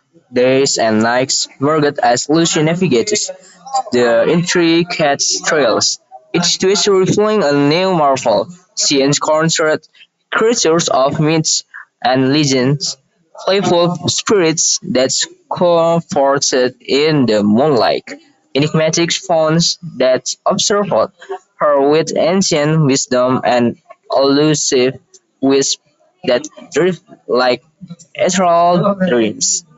days and nights, Margaret as Lucy navigates the intricate trails, each twist revealing a new marvel. She encountered creatures of myths and legends, playful spirits that comforted in the moonlight, enigmatic fauns that observed her with ancient wisdom, and elusive wisps that drift like ethereal dreams.